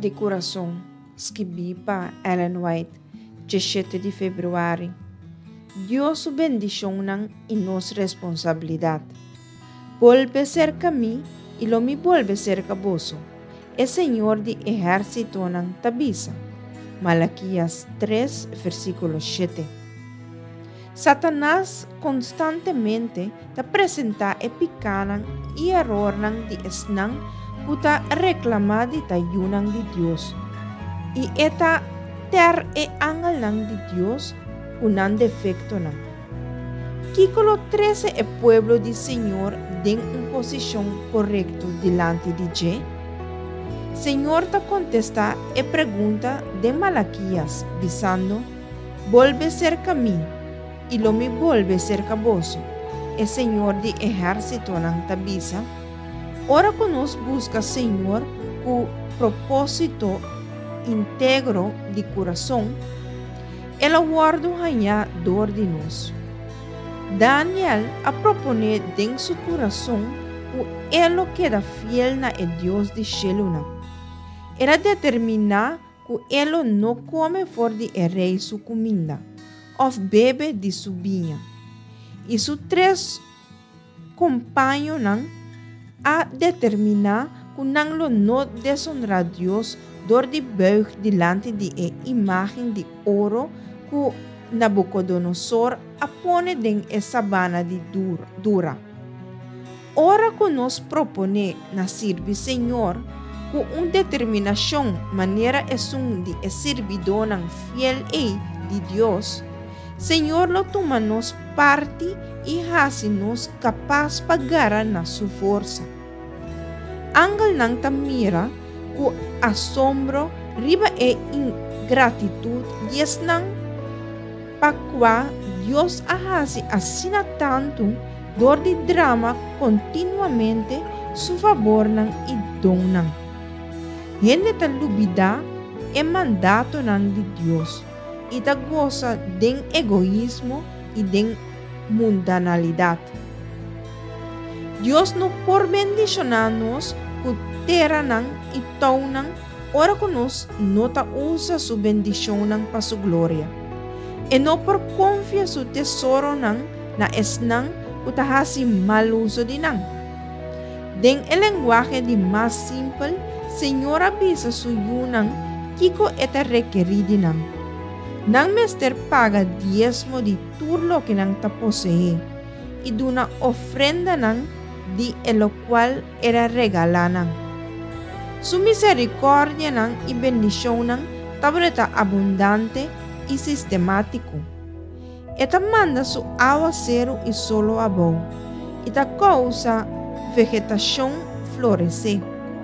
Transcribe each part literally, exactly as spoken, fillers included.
de coração, escrevi para Ellen White, dezessete de fevereiro. Deus o bendición e nos responsabilidade. Volve cerca a mim e lo me volve cerca vosso. É Senhor de exército nan tabisa. Malaquias três, versículo sete. Satanás constantemente te apresenta e picanan e error nan di esnan puta reclamar di tayunan di Dios. E eta ter e angal nan di Dios unan defecto nan. Kikolo trece é pueblo di Senhor den uma posição correta delante de Je. Senhor ta contesta e pergunta de Malaquias, dizendo: volve cerca a mim, e lo me volve cerca vosso. E Senhor de exército nan tabisa. Ora conos busca Senhor com propósito íntegro de coração. Ela guarda hanha dor de nós. Daniel a propone den su coração o elo queda fiel na e Deus de Sheluna. Era determinar que elo não come fora de rei su comida, ou bebe de su vinha. E su três companhos a determinar que não lo não deshonra Deus dor de buig delante de a imagem de ouro que Nabucodonosor apone den e sabana de dura. Ora que nos propone na servir Senhor com uma determinação maneira é um de servidor fiel e de Deus, Senhor lo toma nos parte e hace nos capaz pagar na sua força. Angal nang tamira com assombro riba e ingratitude dias nang pakwa Deus ahasi assina tanto dor de drama continuamente su favor nang idong nang. Gente ta lubida e mandato nang de Deus e ta goza den egoísmo e den mundanalidade. Deus no por bendicionar-nos com terra nang e tau nang ora que nos não ta usa su bendição nang para su glória. E não por confia su tesouro nang na esnang utahasi maluso di nang. Den el lenguaje de mais simple, Senhor avisa su yunang kiko eta requeridi nang. Nang mester paga diezmo di turlo que nang ta posee e duna ofrenda nang di el cual era regalanang. Su misericordia nang e bendición nang tabreta abundante e sistemático. Eta manda su agua cero e solo abou. Eta causa vegetação florescer.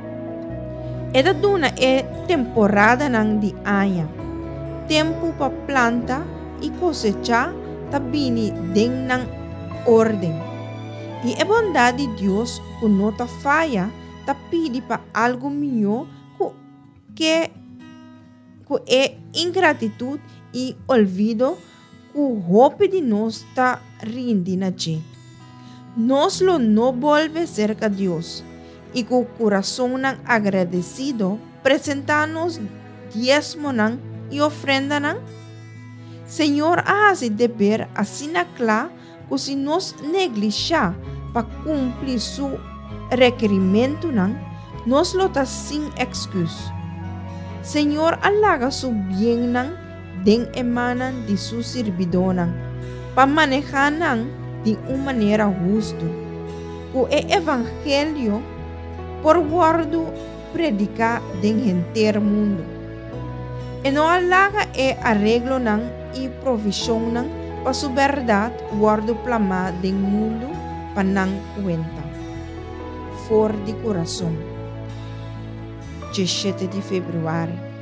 Eta duna é temporada nang di anha. Tempo pa planta e cosechar tabini den nang ordem. E a bondade de Deus que não ta falha, ta pede para algo melhor que que é ingratitude e olvido que o hope de nós ta rinde na gente. Nós lo não volve cerca de Deus e com o coração nang agradecido apresentar-nos diezmo nang e ofrenda nang. Senhor, hace deber assim na clá que se nos negligenciar para cumprir su requerimento nang, nos lo ta sem excuse. Senhor, alaga su bien nang den emanan de su servidor nang, para manejar nang de uma maneira justa. O e evangelho por guardo predicar den inteiro mundo. E não alaga e arreglo nang e provisão nang para su verdade guardo plama den mundo para nang cuenta. For de coração. dezessete de fevereiro.